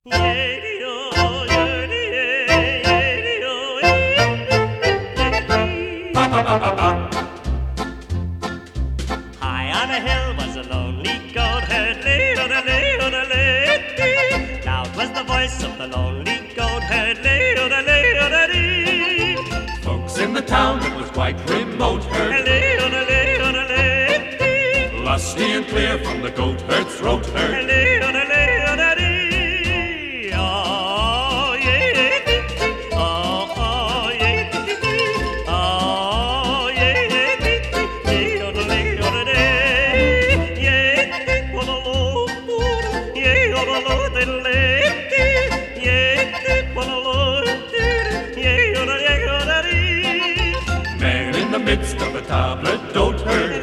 High on a hill was a lonely goat herd, lay-o-da-lay-o-da-lay-dee. Loud was the voice of the lonely goat herd, lay-o-da-lay-o-da-dee. Folks in the town that was quite remote heard, lay-o-da-lay-o-da-lay-dee. lusty and clear from the goat herd's throat heard. Lay-o-da-lay-o-da-dee. Oh, yeah, oh, oh, yeah, oh, yeah, lay-o-da-lay-o-da-dee. Yeah, oh-da-lo, yeah, oh-da-lo-diddle-lay. Yeah, oh-da-lo, yeah, oh-da-lay-o-da-dee. Man in the midst of a table d'hote herd,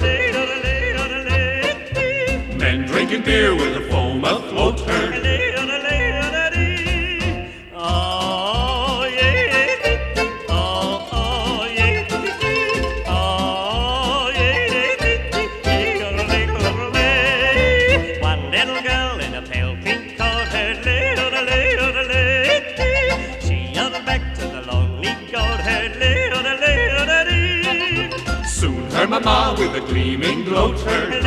men drinking beer with a foam afloat herd. Oh, yeah, oh, oh, yeah, oh, yeah, one little girl in a pale pink coat herd, she yelled back to the lonely goat herd, Soon her mama with a gleaming gloat herd